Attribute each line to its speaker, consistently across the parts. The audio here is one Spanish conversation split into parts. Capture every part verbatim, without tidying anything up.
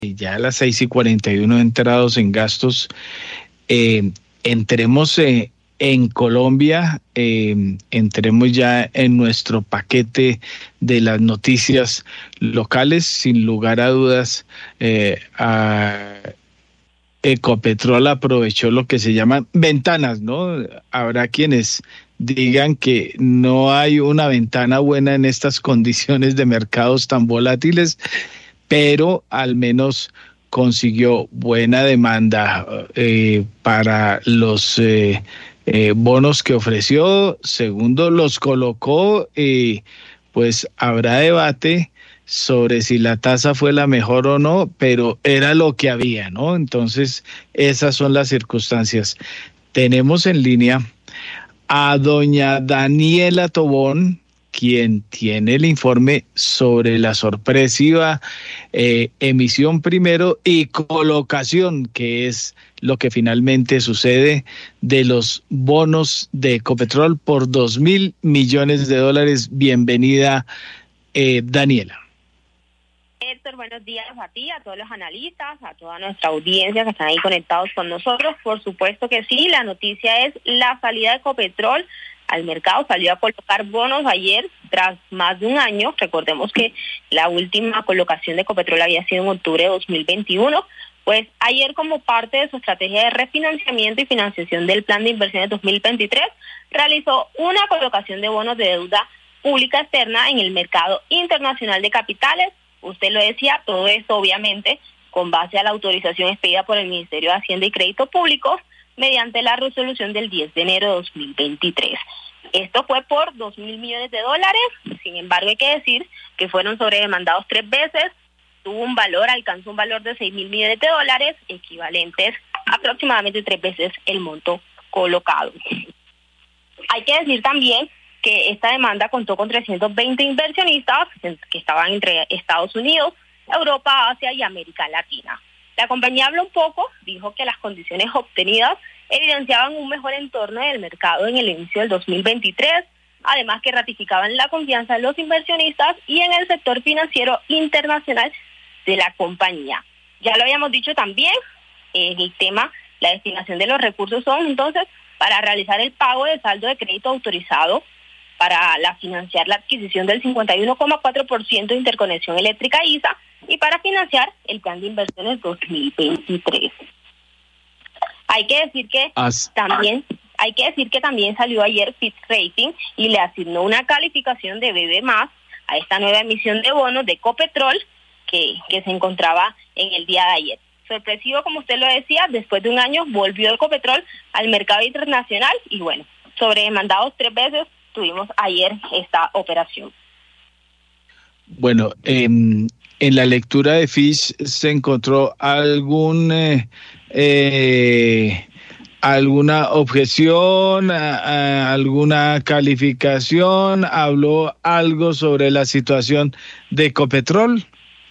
Speaker 1: ya a las seis y cuarenta y uno entrados en gastos, eh, entremos eh, en Colombia, eh, entremos ya en nuestro paquete de las noticias locales. Sin lugar a dudas, eh, a Ecopetrol aprovechó lo que se llaman ventanas, ¿no? Habrá quienes digan que no hay una ventana buena en estas condiciones de mercados tan volátiles, pero al menos consiguió buena demanda eh, para los eh, eh, bonos que ofreció. Segundo, los colocó, eh, pues habrá debate sobre si la tasa fue la mejor o no, pero era lo que había, ¿no? Entonces, esas son las circunstancias. Tenemos en línea a doña Daniela Tobón, quien tiene el informe sobre la sorpresiva eh, emisión primero y colocación, que es lo que finalmente sucede, de los bonos de Ecopetrol por dos mil millones de dólares. Bienvenida, eh, Daniela.
Speaker 2: Héctor, buenos días a ti, a todos los analistas, a toda nuestra audiencia que están ahí conectados con nosotros. Por supuesto que sí, la noticia es la salida de Ecopetrol al mercado. Salió a colocar bonos ayer tras más de un año. Recordemos que la última colocación de Ecopetrol había sido en octubre de dos mil veintiuno. Pues ayer, como parte de su estrategia de refinanciamiento y financiación del plan de inversiones dos mil veintitrés, realizó una colocación de bonos de deuda pública externa en el mercado internacional de capitales. Usted lo decía, todo esto obviamente con base a la autorización expedida por el Ministerio de Hacienda y Crédito Público mediante la resolución del diez de enero de dos mil veintitrés. Esto fue por dos mil millones de dólares, sin embargo hay que decir que fueron sobredemandados tres veces, tuvo un valor, alcanzó un valor de seis mil millones de dólares, equivalentes a aproximadamente tres veces el monto colocado. Hay que decir también que esta demanda contó con trescientos veinte inversionistas que estaban entre Estados Unidos, Europa, Asia y América Latina. La compañía habló un poco, dijo que las condiciones obtenidas evidenciaban un mejor entorno del mercado en el inicio del dos mil veintitrés, además que ratificaban la confianza de los inversionistas y en el sector financiero internacional de la compañía. Ya lo habíamos dicho también, en el tema, la destinación de los recursos son entonces para realizar el pago de saldo de crédito autorizado, para la financiar la adquisición del cincuenta y uno coma cuatro por ciento de Interconexión Eléctrica I S A y para financiar el plan de inversiones dos mil veintitrés. Hay que decir que As... también hay que decir que también salió ayer Fitch Rating y le asignó una calificación de B B más a esta nueva emisión de bonos de Ecopetrol que, que se encontraba en el día de ayer. Sorpresivo, como usted lo decía, después de un año volvió Ecopetrol al mercado internacional y bueno, sobredemandados tres veces tuvimos ayer esta operación.
Speaker 1: Bueno, eh, en la lectura de Fitch se encontró algún eh, eh, alguna objeción, a, a, alguna calificación, habló algo sobre la situación de Ecopetrol.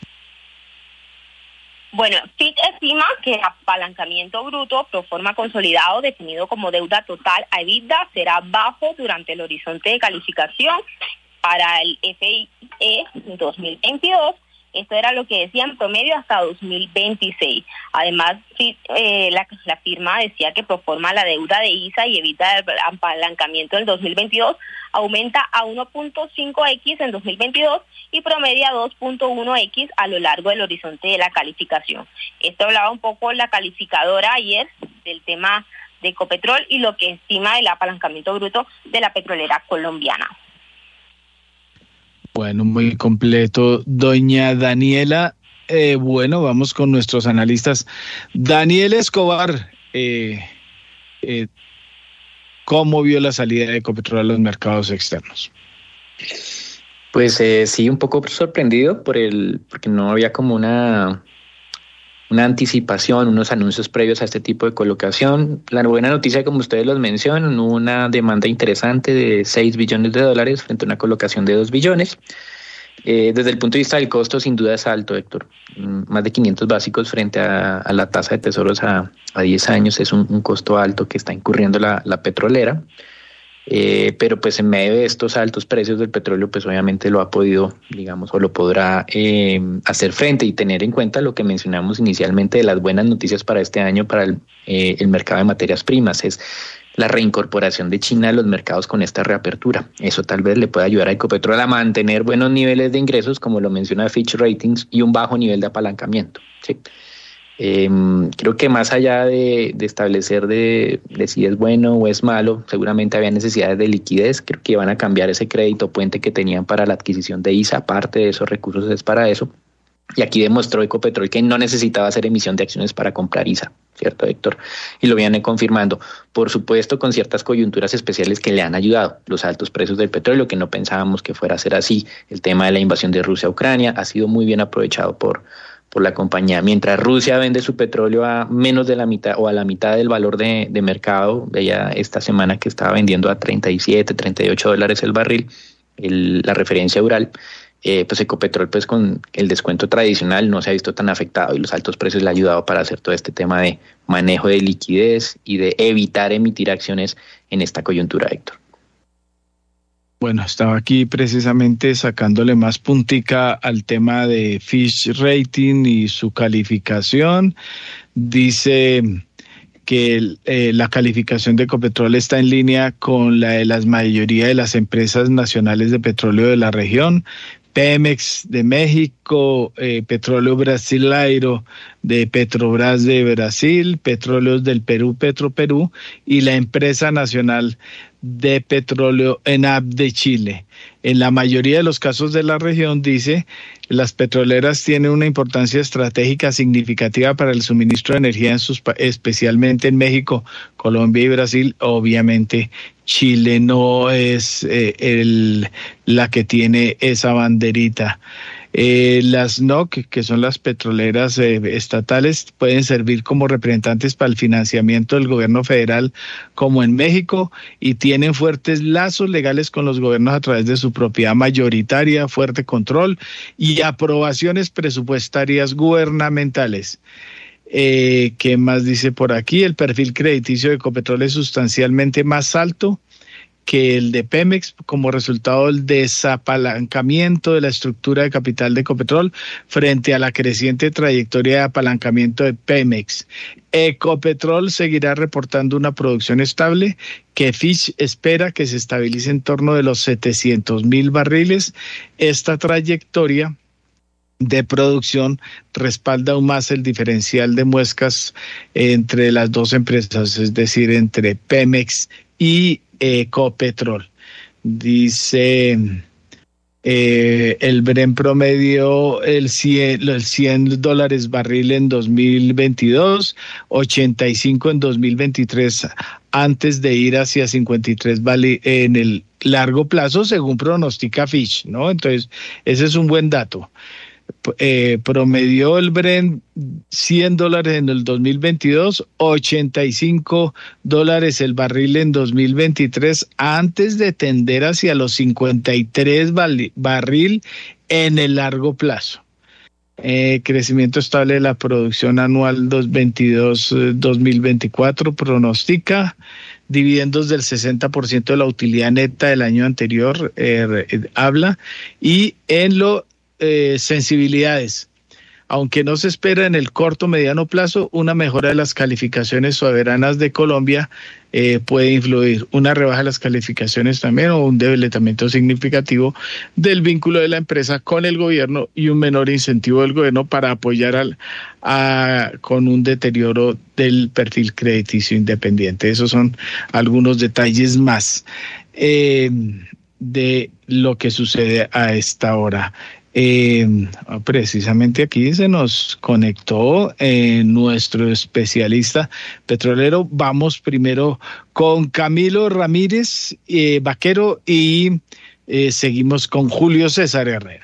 Speaker 2: Bueno, Fitch estima que el apalancamiento bruto pro forma consolidado definido como deuda total a EBITDA será bajo durante el horizonte de calificación para el F I E dos mil veintidós. Esto era lo que decía en promedio hasta dos mil veintiséis. Además, eh, la, la firma decía que pro forma la deuda de I S A y evita el apalancamiento del dos mil veintidós aumenta a uno punto cinco equis en dos mil veintidós y promedia dos punto uno equis a lo largo del horizonte de la calificación. Esto hablaba un poco la calificadora ayer del tema de Ecopetrol y lo que estima el apalancamiento bruto de la petrolera colombiana.
Speaker 1: Bueno, muy completo, doña Daniela. Eh, bueno, vamos con nuestros analistas. Daniel Escobar, eh, eh, ¿cómo vio la salida de Ecopetrol a los mercados externos?
Speaker 3: Pues eh, sí, un poco sorprendido por el, porque no había como una, una anticipación, unos anuncios previos a este tipo de colocación. La buena noticia, como ustedes los mencionan, hubo una demanda interesante de seis billones de dólares frente a una colocación de dos billones. Eh, desde el punto de vista del costo, sin duda es alto, Héctor. Más de quinientos básicos frente a, a la tasa de tesoros a, a diez años es un, un costo alto que está incurriendo la, la petrolera. Eh, pero pues en medio de estos altos precios del petróleo, pues obviamente lo ha podido, digamos, o lo podrá eh, hacer frente, y tener en cuenta lo que mencionamos inicialmente de las buenas noticias para este año para el, eh, el mercado de materias primas, es la reincorporación de China a los mercados con esta reapertura. Eso tal vez le pueda ayudar a Ecopetrol a mantener buenos niveles de ingresos, como lo menciona Fitch Ratings, y un bajo nivel de apalancamiento, ¿sí? Eh, creo que más allá de, de establecer de, de si es bueno o es malo, seguramente había necesidades de liquidez. Creo que van a cambiar ese crédito puente que tenían para la adquisición de I S A, parte de esos recursos es para eso. Y aquí demostró Ecopetrol que no necesitaba hacer emisión de acciones para comprar I S A, ¿cierto, Héctor? Y lo viene confirmando, por supuesto, con ciertas coyunturas especiales que le han ayudado. Los altos precios del petróleo, que no pensábamos que fuera a ser así. El tema de la invasión de Rusia a Ucrania ha sido muy bien aprovechado por por la compañía. Mientras Rusia vende su petróleo a menos de la mitad o a la mitad del valor de, de mercado, veía esta semana que estaba vendiendo a treinta y siete, treinta y ocho dólares el barril, el, la referencia Ural, eh, pues Ecopetrol pues con el descuento tradicional no se ha visto tan afectado, y los altos precios le han ayudado para hacer todo este tema de manejo de liquidez y de evitar emitir acciones en esta coyuntura, Héctor.
Speaker 1: Bueno, estaba aquí precisamente sacándole más puntica al tema de Fitch Rating y su calificación. Dice que eh, la calificación de Ecopetrol está en línea con la de la mayoría de las empresas nacionales de petróleo de la región. Pemex de México, eh, Petróleo Brasileiro de Petrobras de Brasil, Petróleos del Perú, Petroperú, y la empresa nacional de petróleo ENAP de Chile. En la mayoría de los casos de la región, dice, las petroleras tienen una importancia estratégica significativa para el suministro de energía, en sus, especialmente en México, Colombia y Brasil. Obviamente Chile no es eh, el, la que tiene esa banderita. Eh, las N O C, que son las petroleras eh, estatales, pueden servir como representantes para el financiamiento del gobierno federal, como en México, y tienen fuertes lazos legales con los gobiernos a través de su propiedad mayoritaria, fuerte control y aprobaciones presupuestarias gubernamentales. Eh, ¿Qué más dice por aquí? El perfil crediticio de Ecopetrol es sustancialmente más alto que el de Pemex como resultado del desapalancamiento de la estructura de capital de Ecopetrol frente a la creciente trayectoria de apalancamiento de Pemex. Ecopetrol seguirá reportando una producción estable que Fitch espera que se estabilice en torno de los setecientos mil barriles. Esta trayectoria de producción respalda aún más el diferencial de muescas entre las dos empresas, es decir, entre Pemex y Ecopetrol. Dice eh, el Brent promedio el cien, el cien dólares barril en dos mil veintidós, ochenta y cinco en dos mil veintitrés, antes de ir hacia cincuenta y tres en el largo plazo, según pronostica Fitch, ¿no? Entonces, ese es un buen dato. Eh, promedió el Brent cien dólares en el dos mil veintidós, ochenta y cinco dólares el barril en dos mil veintitrés, antes de tender hacia los cincuenta y tres barril en el largo plazo. Eh, crecimiento estable de la producción anual dos mil veintidós dos mil veinticuatro pronostica. Dividendos del sesenta por ciento de la utilidad neta del año anterior, eh, eh, habla. Y en lo Eh, sensibilidades, aunque no se espera en el corto mediano plazo, una mejora de las calificaciones soberanas de Colombia eh, puede influir, una rebaja de las calificaciones también, o un debilitamiento significativo del vínculo de la empresa con el gobierno y un menor incentivo del gobierno para apoyar al, a, con un deterioro del perfil crediticio independiente. Esos son algunos detalles más eh, de lo que sucede a esta hora. Eh, precisamente aquí se nos conectó eh, nuestro especialista petrolero. Vamos primero con Camilo Ramírez eh, Vaquero y eh, seguimos con Julio César Herrera.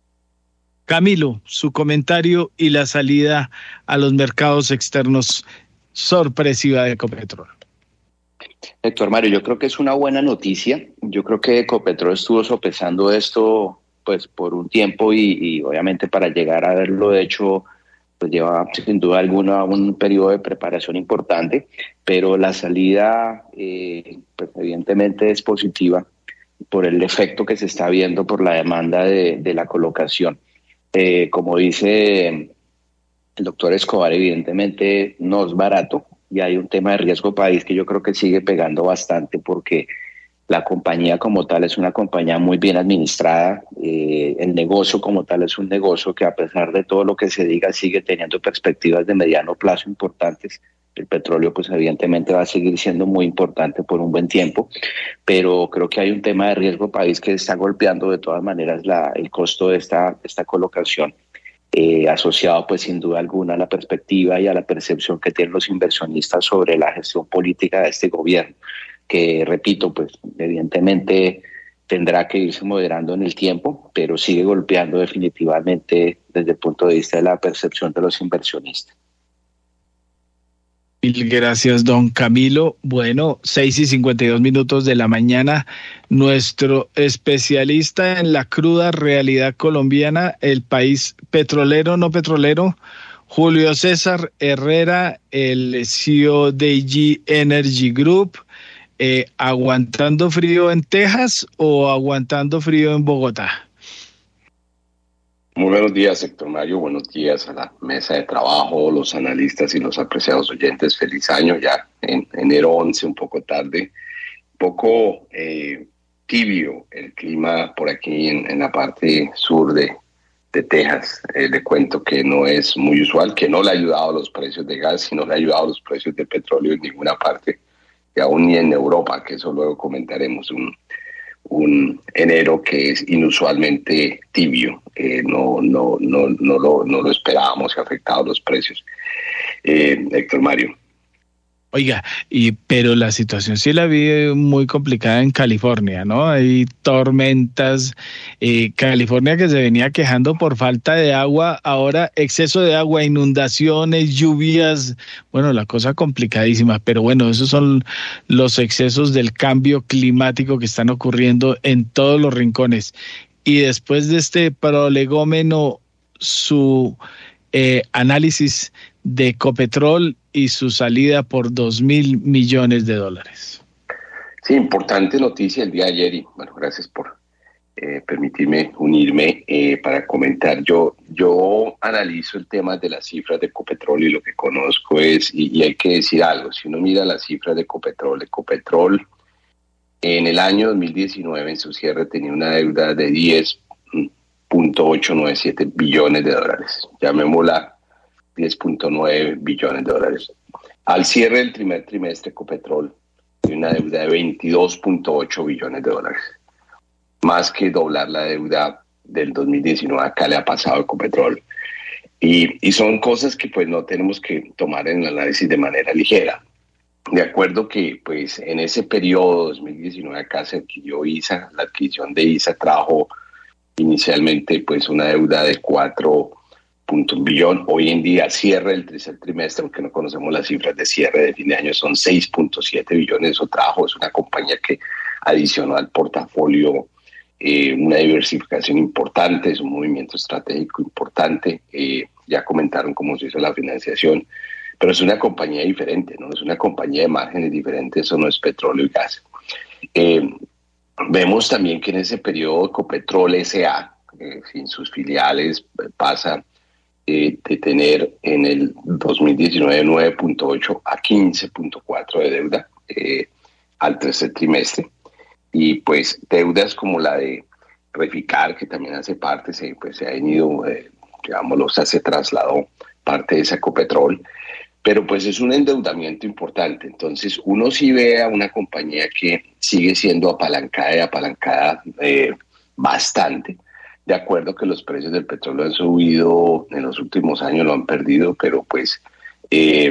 Speaker 1: Camilo, su comentario y la salida a los mercados externos sorpresiva de Ecopetrol.
Speaker 4: Héctor Mario, yo creo que es una buena noticia. Yo creo que Ecopetrol estuvo sopesando esto pues por un tiempo y, y obviamente para llegar a haberlo hecho pues lleva sin duda alguna un periodo de preparación importante, pero la salida eh, pues evidentemente es positiva por el efecto que se está viendo por la demanda de, de la colocación. Eh, como dice el doctor Escobar, evidentemente no es barato y hay un tema de riesgo país que yo creo que sigue pegando bastante porque la compañía como tal es una compañía muy bien administrada, eh, el negocio como tal es un negocio que a pesar de todo lo que se diga sigue teniendo perspectivas de mediano plazo importantes. El petróleo pues evidentemente va a seguir siendo muy importante por un buen tiempo, pero creo que hay un tema de riesgo país que está golpeando de todas maneras la, el costo de esta, esta colocación, eh, asociado pues sin duda alguna a la perspectiva y a la percepción que tienen los inversionistas sobre la gestión política de este gobierno, que repito, pues evidentemente tendrá que irse moderando en el tiempo, pero sigue golpeando definitivamente desde el punto de vista de la percepción de los inversionistas.
Speaker 1: Mil gracias, don Camilo. Bueno, seis y cincuenta y dos minutos de la mañana, nuestro especialista en la cruda realidad colombiana, el país petrolero, no petrolero, Julio César Herrera, el C E O de G Energy Group. Eh, ¿Aguantando frío en Texas o aguantando frío en Bogotá?
Speaker 5: Muy buenos días, Héctor Mario. Buenos días a la mesa de trabajo, los analistas y los apreciados oyentes. Feliz año ya en enero once, un poco tarde. Un poco eh, tibio el clima por aquí en, en la parte sur de, de Texas. Eh, le cuento que no es muy usual, que no le ha ayudado a los precios de gas y no le ha ayudado a los precios de petróleo en ninguna parte, y aún ni en Europa, que eso luego comentaremos. Un, un enero que es inusualmente tibio, eh, no, no, no, no, lo, no lo esperábamos y ha afectado los precios. Eh, Héctor Mario.
Speaker 1: Oiga, y pero la situación sí la vi muy complicada en California, ¿no? Hay tormentas, eh, California que se venía quejando por falta de agua, ahora exceso de agua, inundaciones, lluvias, bueno, la cosa complicadísima, pero bueno, esos son los excesos del cambio climático que están ocurriendo en todos los rincones. Y después de este prolegómeno, su eh, análisis de Ecopetrol y su salida por dos mil millones de dólares.
Speaker 5: Sí, importante noticia el día de ayer y bueno, gracias por eh, permitirme unirme eh, para comentar. Yo, yo analizo el tema de las cifras de Ecopetrol y lo que conozco es, y, y hay que decir algo, si uno mira las cifras de Ecopetrol, Ecopetrol en el año dos mil diecinueve en su cierre tenía una deuda de diez punto ochocientos noventa y siete billones de dólares, llamémosla diez punto nueve billones de dólares. Al cierre del primer trimestre, Ecopetrol tiene una deuda de veintidós punto ocho billones de dólares. Más que doblar la deuda del dos mil diecinueve, acá le ha pasado a Ecopetrol. Y, y son cosas que pues no tenemos que tomar en el análisis de manera ligera. De acuerdo que pues en ese periodo dos mil diecinueve acá se adquirió I S A, la adquisición de I S A trajo inicialmente pues una deuda de cuatro punto un billón. Hoy en día cierre el tercer trimestre, aunque no conocemos las cifras de cierre de fin de año, son seis punto siete billones. Eso trajo, es una compañía que adicionó al portafolio eh, una diversificación importante, es un movimiento estratégico importante. Eh, ya comentaron cómo se hizo la financiación, pero es una compañía diferente, ¿no? Es una compañía de márgenes diferentes, eso no es petróleo y gas. Eh, vemos también que en ese periodo Ecopetrol S A, eh, sin sus filiales, pasa Eh, de tener en el dos mil diecinueve nueve punto ocho a quince punto cuatro de deuda eh, al tercer trimestre, y pues deudas como la de Reficar, que también hace parte, se, pues, se ha ido, eh, digámoslo, o sea, se trasladó parte de esa Ecopetrol, pero pues es un endeudamiento importante. Entonces uno sí ve a una compañía que sigue siendo apalancada y apalancada eh, bastante. De acuerdo que los precios del petróleo han subido en los últimos años, lo han perdido, pero pues eh,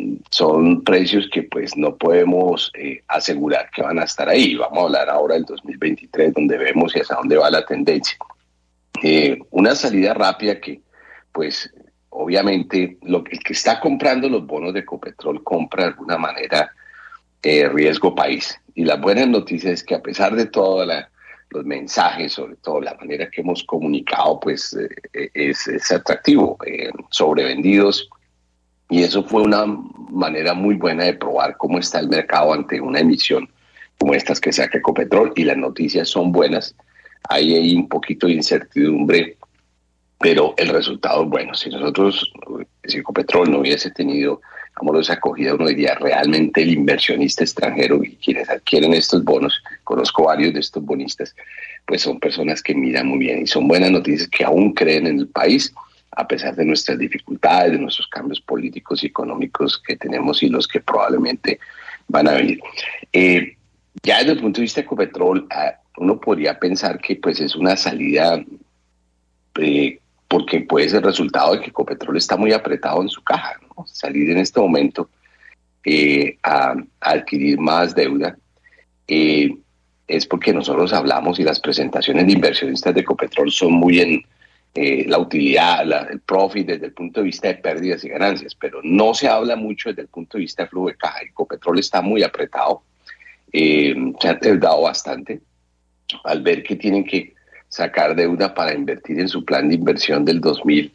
Speaker 5: son precios que pues no podemos eh, asegurar que van a estar ahí. Vamos a hablar ahora del dos mil veintitrés, donde vemos y hacia dónde va la tendencia. Eh, una salida rápida que pues obviamente lo, el que está comprando los bonos de Ecopetrol compra de alguna manera eh, riesgo país. Y la buena noticia es que a pesar de toda la los mensajes, sobre todo la manera que hemos comunicado, pues eh, es, es atractivo, eh, sobrevendidos, y eso fue una manera muy buena de probar cómo está el mercado ante una emisión como estas que saca Ecopetrol, y las noticias son buenas. Ahí hay un poquito de incertidumbre, pero el resultado es bueno. Si nosotros, si Ecopetrol no hubiese tenido, digamos, esa acogida, uno diría realmente el inversionista extranjero y quienes adquieren estos bonos, conozco varios de estos bonistas, pues son personas que miran muy bien y son buenas noticias, que aún creen en el país, a pesar de nuestras dificultades, de nuestros cambios políticos y económicos que tenemos y los que probablemente van a venir. Eh, ya desde el punto de vista de Ecopetrol, uno podría pensar que pues es una salida, eh, porque puede ser resultado de que Ecopetrol está muy apretado en su caja, ¿no? Salir en este momento eh, a, a adquirir más deuda eh, es porque nosotros hablamos y las presentaciones de inversionistas de Ecopetrol son muy en Eh, la utilidad, la, el profit desde el punto de vista de pérdidas y ganancias, pero no se habla mucho desde el punto de vista de flujo de caja. Ecopetrol está muy apretado, eh, se ha endeudado bastante al ver que tienen que sacar deuda para invertir en su plan de inversión del dos mil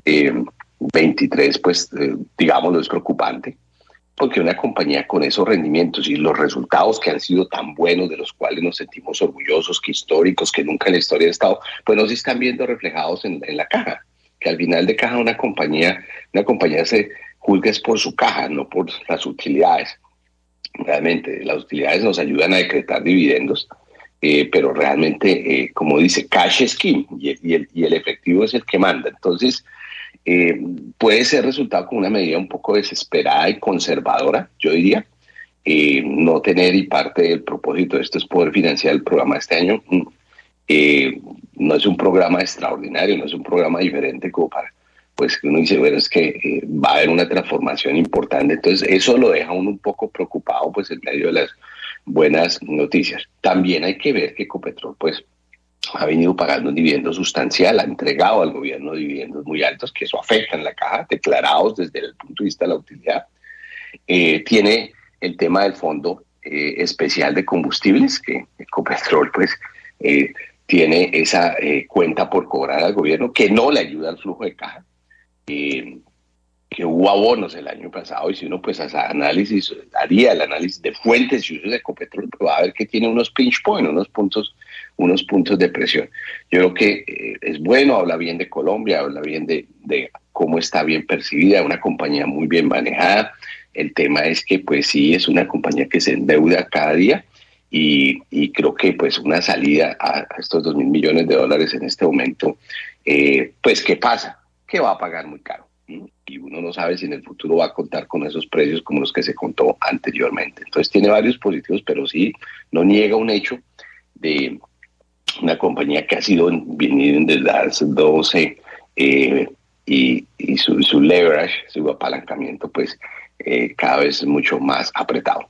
Speaker 5: veintitrés, pues eh, digámoslo, es preocupante, porque una compañía con esos rendimientos y los resultados que han sido tan buenos, de los cuales nos sentimos orgullosos, que históricos, que nunca en la historia ha estado, pues no se están viendo reflejados en, en la caja. Que al final de caja una compañía, una compañía se juzga es por su caja, no por las utilidades. Realmente las utilidades nos ayudan a decretar dividendos, eh, pero realmente, eh, como dice, cash is king, y, y, el, y el efectivo es el que manda. Entonces, Eh, puede ser resultado con una medida un poco desesperada y conservadora, yo diría, eh, no tener, y parte del propósito de esto es poder financiar el programa de este año. Eh, no es un programa extraordinario, no es un programa diferente como para, pues uno dice, bueno, es que eh, va a haber una transformación importante, entonces eso lo deja uno un poco preocupado, pues en medio de las buenas noticias. También hay que ver que Ecopetrol, pues, ha venido pagando un dividendo sustancial, ha entregado al gobierno dividendos muy altos, que eso afecta en la caja, declarados desde el punto de vista de la utilidad. Eh, tiene el tema del Fondo eh, Especial de Combustibles, que Ecopetrol pues eh, tiene esa eh, cuenta por cobrar al gobierno, que no le ayuda al flujo de caja, eh, que hubo abonos el año pasado, y si uno pues hace análisis, haría el análisis de fuentes y usos de Ecopetrol, pues va a ver que tiene unos pinch points, unos puntos unos puntos de presión. Yo creo que eh, es bueno, habla bien de Colombia, habla bien de, de cómo está bien percibida, una compañía muy bien manejada. El tema es que pues sí, es una compañía que se endeuda cada día, y, y creo que pues una salida a, a estos dos mil millones de dólares en este momento, eh, pues ¿qué pasa? Que va a pagar muy caro, ¿sí? Y uno no sabe si en el futuro va a contar con esos precios como los que se contó anteriormente. Entonces tiene varios positivos, pero sí no niega un hecho de una compañía que ha sido venido desde hace doce eh, y, y su, su leverage, su apalancamiento, pues eh, cada vez es mucho más apretado.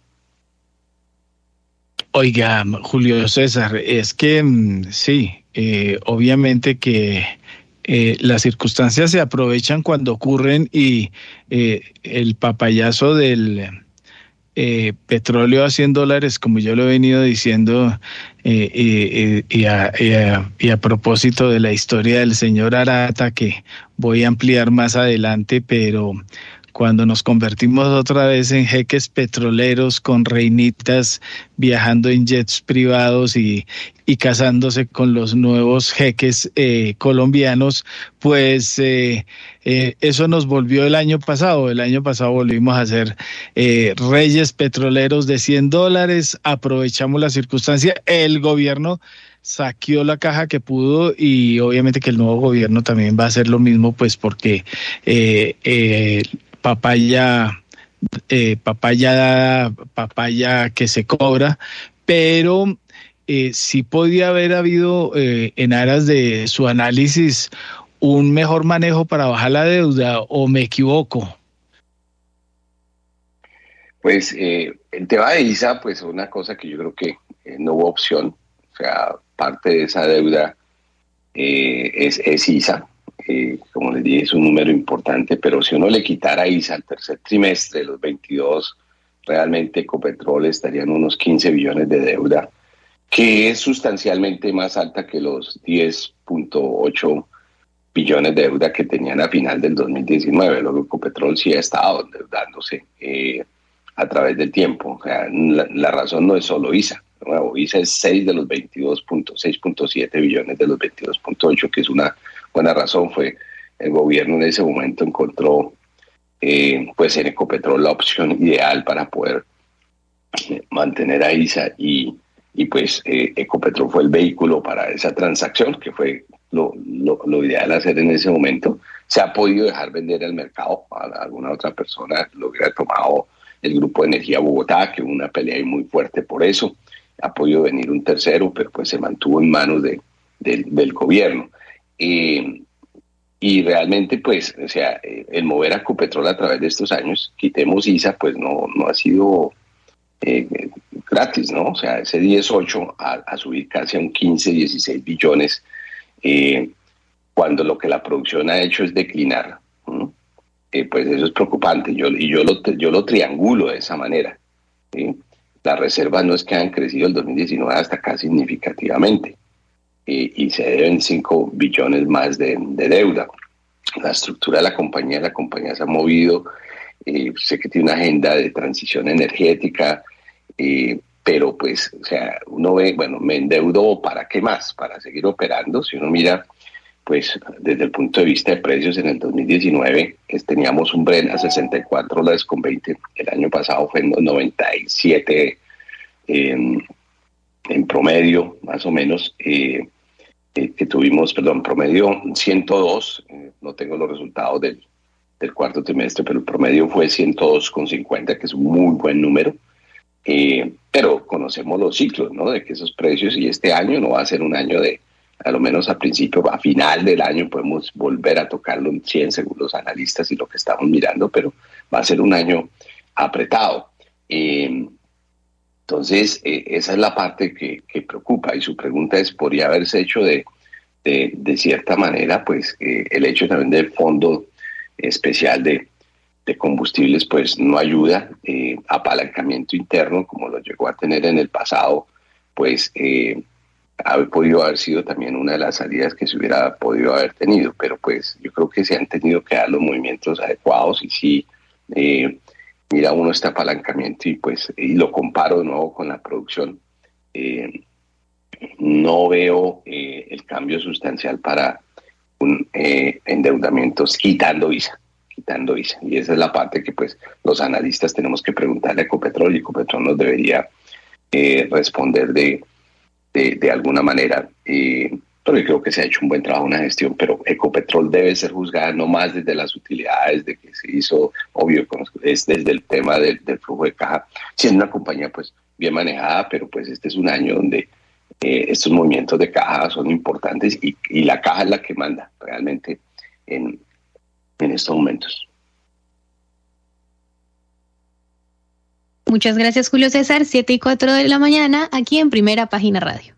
Speaker 1: Oiga, Julio César, es que sí, eh, obviamente que eh, las circunstancias se aprovechan cuando ocurren, y eh, el papayazo del Eh, petróleo a cien dólares, como yo lo he venido diciendo, eh, eh, y, a, y, a, y a propósito de la historia del señor Arata, que voy a ampliar más adelante, pero cuando nos convertimos otra vez en jeques petroleros con reinitas viajando en jets privados y, y casándose con los nuevos jeques eh, colombianos, pues eh, eh, eso nos volvió el año pasado. El año pasado volvimos a ser eh, reyes petroleros de cien dólares, aprovechamos la circunstancia, el gobierno saqueó la caja que pudo, y obviamente que el nuevo gobierno también va a hacer lo mismo, pues porque eh, eh, papaya, eh, papaya, papaya que se cobra, pero eh, sí podía haber habido eh, en aras de su análisis un mejor manejo para bajar la deuda, ¿o me equivoco?
Speaker 5: Pues eh, el tema de I S A, pues una cosa que yo creo que eh, no hubo opción, o sea, parte de esa deuda eh, es, es I S A. Eh, como les dije, es un número importante, pero si uno le quitara I S A al tercer trimestre de los veintidós, realmente Ecopetrol estaría en unos quince billones de deuda, que es sustancialmente más alta que los diez punto ocho billones de deuda que tenían a final del dos mil diecinueve. Luego Ecopetrol sí ha estado endeudándose eh, a través del tiempo. O sea, la, la razón no es solo I S A. Bueno, I S A es seis de los veintidós punto seis punto siete billones de los veintidós punto ocho, que es una buena razón. Fue el gobierno en ese momento encontró eh, pues en Ecopetrol la opción ideal para poder eh, mantener a I S A y, y pues eh, Ecopetrol fue el vehículo para esa transacción, que fue Lo, lo, lo ideal hacer en ese momento. Se ha podido dejar vender al mercado a alguna otra persona, lo hubiera tomado el Grupo de Energía Bogotá, que hubo una pelea muy fuerte por eso. Ha podido venir un tercero, pero pues se mantuvo en manos de, de, del gobierno. Eh, y realmente, pues, o sea, el mover a Ecopetrol a través de estos años, quitemos I S A, pues no, no ha sido eh, gratis, ¿no? O sea, ese diez ocho a, a subir casi a un quince, dieciséis billones, Eh, cuando lo que la producción ha hecho es declinar, eh, pues eso es preocupante. Yo, y yo lo, yo lo triangulo de esa manera. ¿Sí? Las reservas no es que han crecido el dos mil diecinueve hasta acá significativamente, eh, y se deben cinco billones más de, de deuda. La estructura de la compañía, la compañía se ha movido, eh, sé que tiene una agenda de transición energética, eh, pero pues, o sea, uno ve, bueno, me endeudo, ¿para qué más? Para seguir operando. Si uno mira, pues, desde el punto de vista de precios, en el dos mil diecinueve que teníamos un Brent a sesenta y cuatro dólares con veinte, el año pasado fue en noventa y siete eh, en promedio, más o menos, eh, eh, que tuvimos, perdón, promedio ciento dos, eh, no tengo los resultados del, del cuarto trimestre, pero el promedio fue ciento dos con cincuenta, que es un muy buen número. Eh, pero conocemos los ciclos, ¿no? De que esos precios, y este año no va a ser un año de, a lo menos a principio, a final del año podemos volver a tocarlo en cien según los analistas y lo que estamos mirando, pero va a ser un año apretado. Eh, entonces, eh, esa es la parte que, que preocupa, y su pregunta es, ¿podría haberse hecho de, de, de cierta manera? Pues eh, el hecho también del fondo especial de de combustibles pues no ayuda, eh, apalancamiento interno como lo llegó a tener en el pasado, pues eh, ha podido haber sido también una de las salidas que se hubiera podido haber tenido, pero pues yo creo que se han tenido que dar los movimientos adecuados. Y sí, eh, mira uno este apalancamiento y pues y lo comparo de nuevo con la producción, eh, no veo eh, el cambio sustancial para un eh, endeudamiento quitando I S A. quitando I S A. Y esa es la parte que pues los analistas tenemos que preguntarle a Ecopetrol, y Ecopetrol nos debería eh, responder de, de, de alguna manera. Eh, pero yo creo que se ha hecho un buen trabajo, una gestión, pero Ecopetrol debe ser juzgada no más desde las utilidades de que se hizo, obvio, es desde el tema del, del flujo de caja, siendo una compañía pues bien manejada, pero pues este es un año donde eh, estos movimientos de caja son importantes, y, y la caja es la que manda realmente en en estos momentos.
Speaker 6: Muchas gracias, Julio César. siete y cuatro de la mañana, aquí en Primera Página Radio.